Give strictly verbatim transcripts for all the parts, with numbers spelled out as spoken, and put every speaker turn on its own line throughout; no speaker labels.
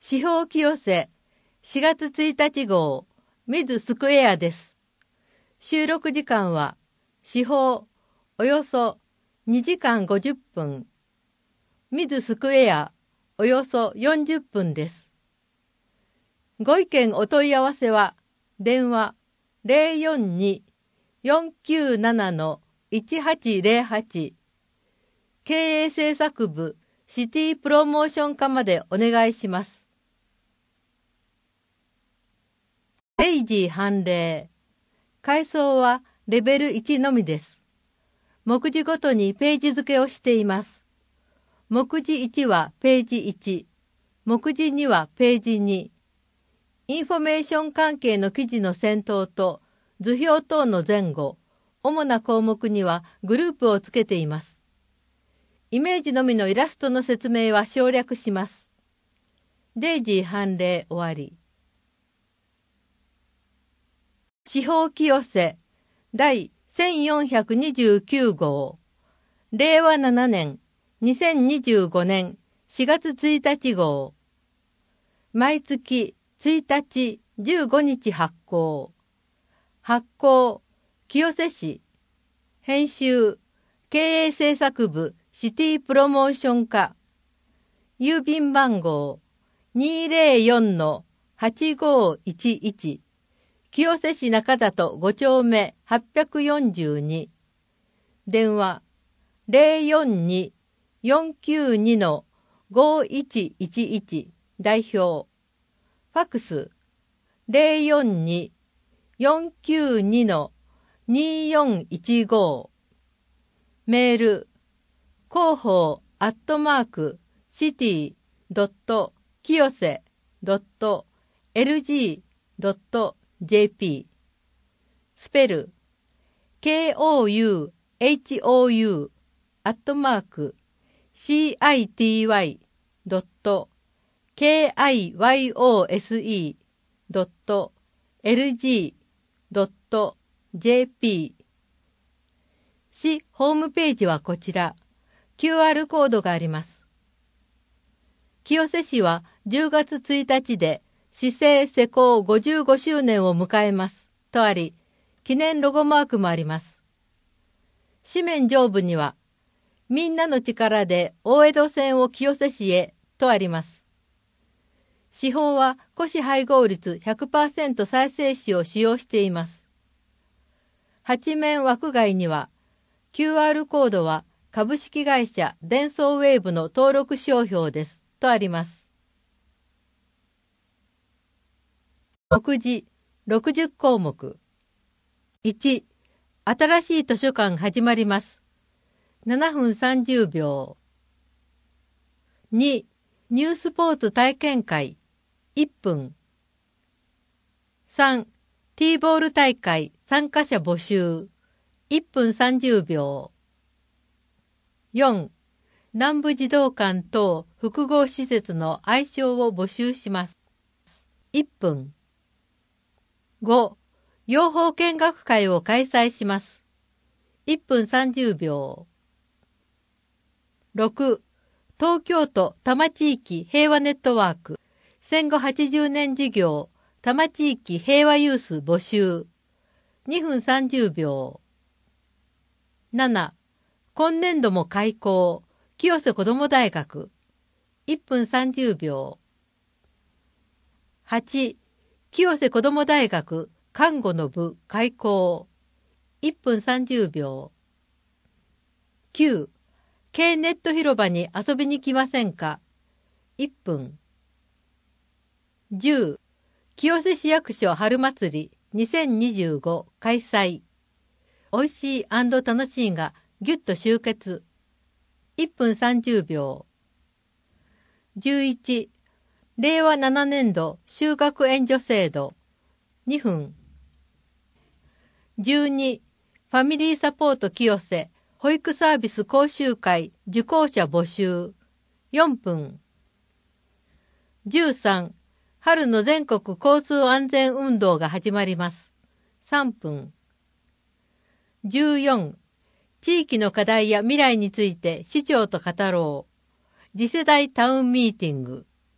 司法清瀬しがつついたち号ミズスクエアです。収録時間は司法およそにじかんごじゅっぷん、ミズスクエアおよそよんじゅっぷんです。ご意見お問い合わせは電話 ゼロよんに よんきゅうなな いちはちゼロはち 経営政策部シティプロモーション課までお願いします。レイジー判例。階層はレベルいちのみです。目次ごとにページ付けをしています。目次いちはページいち、目次にはページに。インフォメーション関係の記事の先頭と図表等の前後、主な項目にはグループをつけています。イメージのみのイラストの説明は省略します。デイジー判例終わり。司法清瀬第せんよんひゃくにじゅうきゅう号れいわななねんにせんにじゅうごねんしがつついたち号毎月ついたちじゅうごにち発行発行清瀬市編集経営政策部シティプロモーション課郵便番号 にーぜろよんのはちごいちいち清瀬市中里ご丁目はっぴゃくよんじゅうに電話 ゼロよんに よんきゅうに ごいちいちいち 代表ファックス ゼロよんに よんきゅうに によんいちご メール広報アットマークシティドット清瀬ドットエルジードットジェーピー スペル ケーオーユーエイチオーユー アットマーク シーアイティーワイ ドット ケーアイワイオーエスイー ドット エルジー ドット ジェーピー 市ホームページはこちら キューアール コードがあります。清瀬市はじゅうがつついたちで市政施行ごじゅうごしゅうねんを迎えますとあり、記念ロゴマークもあります。紙面上部には、みんなの力で大江戸線を清瀬市へとあります。市法は古紙配合率 ひゃくパーセント 再生紙を使用しています。八面枠外には、キューアール コードは株式会社デンソーウェーブの登録商標ですとあります。目次ろくじゅっこうもく。いち、新しい図書館始まります。ななふんさんじゅうびょう。に、ニュースポーツ体験会いっぷん。さん、ティーボール大会参加者募集いっぷんさんじゅうびょう。よん、南部児童館等複合施設の愛称を募集します。いっぷん。ご、養蜂見学会を開催します。いっぷんさんじゅうびょう。ろく、東京都多摩地域平和ネットワーク戦後はちじゅうねん事業多摩地域平和ユース募集にふんさんじゅうびょう。なな、今年度も開校清瀬子ども大学いっぷんさんじゅうびょう。はち、清瀬子ども大学看護の部開校いっぷんさんじゅうびょう。きゅう、K ネット広場に遊びに来ませんかいっぷん。じゅう、清瀬市役所春祭りにせんにじゅうご開催おいしい&楽しいがぎゅっと集結いっぷんさんじゅうびょう。じゅういち、れいわななねんど就学援助制度にふん。じゅうに、ファミリーサポート清瀬保育サービス講習会受講者募集よんぷん。じゅうさん、春の全国交通安全運動が始まりますさんぷん。じゅうよん、地域の課題や未来について市長と語ろう次世代タウンミーティング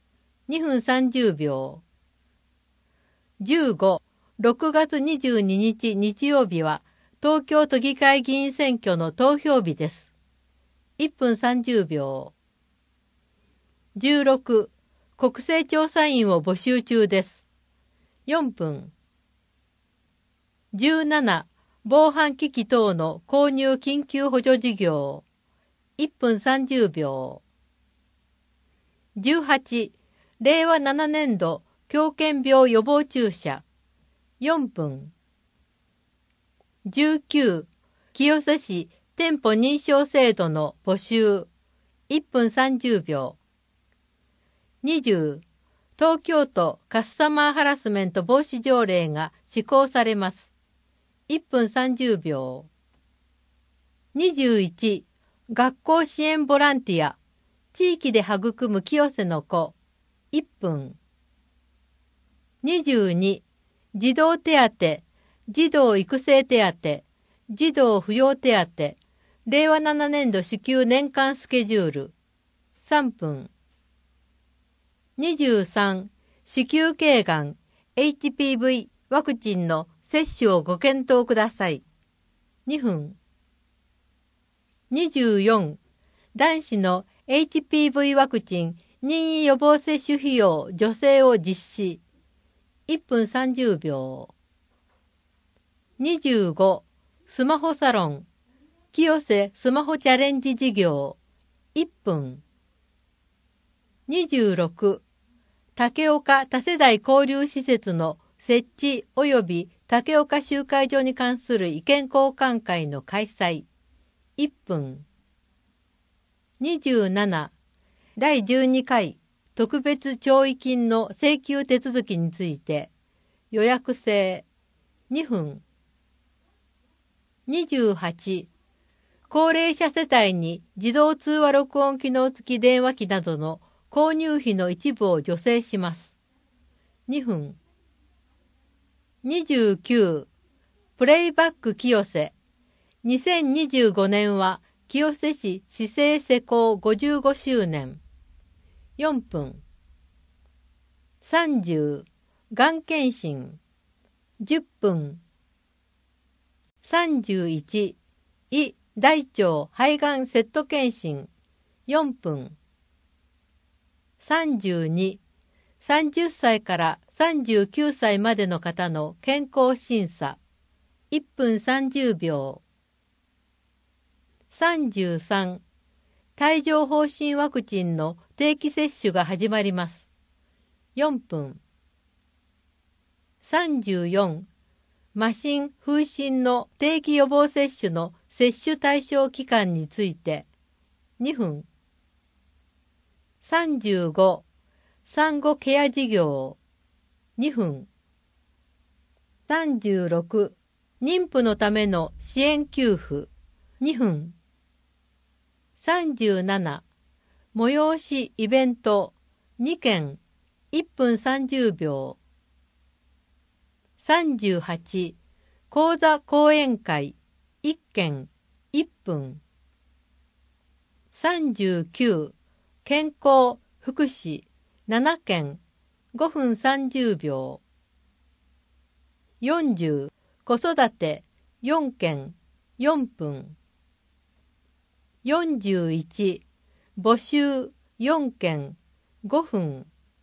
にふんさんじゅうびょう。じゅうご、ろくがつにじゅうににち日曜日は東京都議会議員選挙の投票日です。いっぷんさんじゅうびょう。じゅうろく、国政調査員を募集中です。よんぷん。じゅうなな、防犯機器等の購入緊急補助事業。いっぷんさんじゅうびょう。じゅうはち、れいわななねんど狂犬病予防注射。よんぷん。じゅうきゅう、清瀬市店舗認証制度の募集。いっぷんさんじゅうびょう。にじゅう、東京都カスタマーハラスメント防止条例が施行されます。いっぷんさんじゅうびょう。にじゅういち、学校支援ボランティア、地域で育む清瀬の子、いっぷん。にじゅうに、児童手当、児童育成手当、児童扶養手当、れいわななねんど支給年間スケジュール、さんぷん。にじゅうさん、子宮頸がん、エイチピーブイ ワクチンの接種をご検討ください。にふん。にじゅうよん、男子の エイチピーブイ ワクチン任意予防接種費用助成を実施。いっぷんさんじゅうびょう。にじゅうご、スマホサロン、清瀬スマホチャレンジ事業。いっぷん。にじゅうろく、竹岡多世代交流施設の設置及び竹岡集会所に関する意見交換会の開催。いっぷん。にじゅうなな、だいじゅうにかい特別弔慰金の請求手続きについて予約制。にふん。にじゅうはち、高齢者世帯に自動通話録音機能付き電話機などの購入費の一部を助成します。にふん。にじゅうきゅう、プレイバック清瀬。にせんにじゅうごねんは清瀬市市政施行ごじゅうごしゅうねん。よんぷん。さんじゅう、がん検診。じゅっぷん。さんじゅういち、胃大腸肺がんセット検診。よんぷん。さんじゅうに、さんじゅっさいからさんじゅうきゅうさいまでの方の健康審査。いっぷんさんじゅうびょう。さんじゅうさん、帯状疱疹ワクチンの定期接種が始まります。よんぷん。さんじゅうよん、麻疹・風疹の定期予防接種の接種対象期間についてにふん。さんじゅうご、産後ケア事業にふん。さんじゅうろく、妊婦のための支援給付にふん。さんじゅうなな、催しイベントにけんいっぷんさんじゅうびょう。さんじゅうはち、講座講演会いっけんいっぷん。さんじゅうきゅう、健康福祉ななけんごふんさんじゅうびょう。よんじゅう、子育てよんけんよんぷん。よんじゅういち、募集よんけんごふん。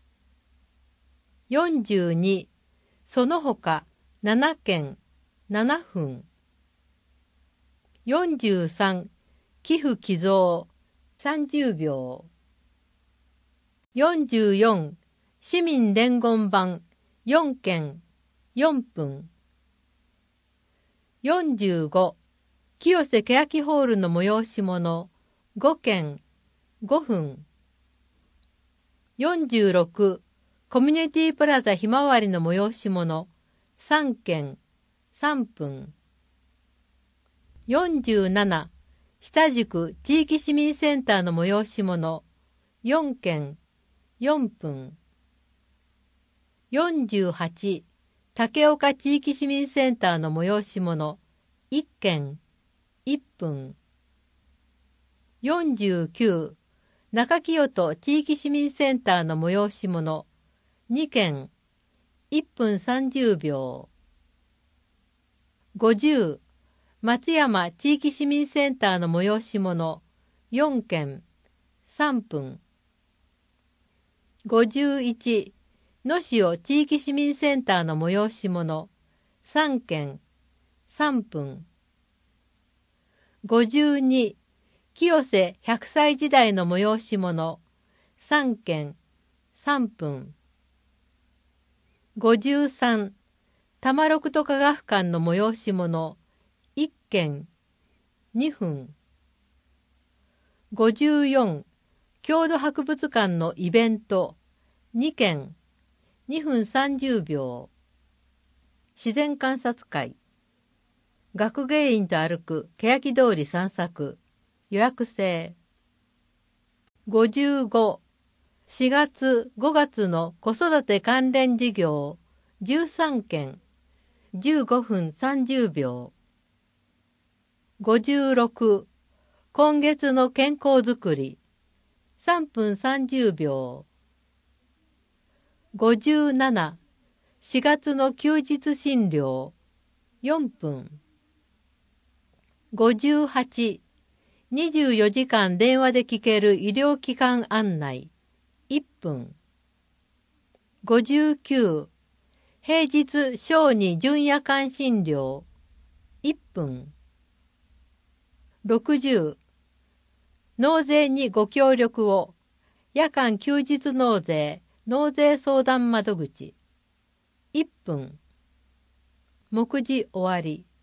よんじゅうに、その他ななけんななふん。よんじゅうさん、寄付寄贈さんじゅうびょう。よんじゅうよん、市民伝言板よんけんよんぷん。よんじゅうご、清瀬欅ホールの催し物ごけんごふん。よんじゅうろく、コミュニティプラザひまわりの催し物さんけんさんぷん。よんじゅうなな、下宿地域市民センターの催し物よんけんよんぷん。よんじゅうはち、竹岡地域市民センターの催し物いっけんいっぷん。よんじゅうきゅう、 中清戸地域市民センターの催し物にけんいっぷんさんじゅうびょう。ごじゅう松山地域市民センターの催し物よんけんさんぷん。ごじゅういち野潮地域市民センターの催し物さんけんさんぷん。ごじゅうに清瀬ひゃくさい時代の催し物さんけんさんぷん。ごじゅうさん玉六都科学館の催し物いっけんにふん。ごじゅうよん郷土博物館のイベントにけんにふんさんじゅうびょう。自然観察会学芸員と歩く欅通り散策予約制。ごじゅうごしがつごがつの子育て関連事業じゅうさんけんじゅうごふんさんじゅうびょう。ごじゅうろく今月の健康づくりさんぷんさんじゅうびょう。ごじゅうななしがつの休日診療よんぷん。ごじゅうはちにじゅうよじかん電話で聞ける医療機関案内いっぷん。ごじゅうきゅう平日小児準夜間診療いっぷん。ろくじゅう納税にご協力を夜間休日納税納税相談窓口いっぷん。目次終わり。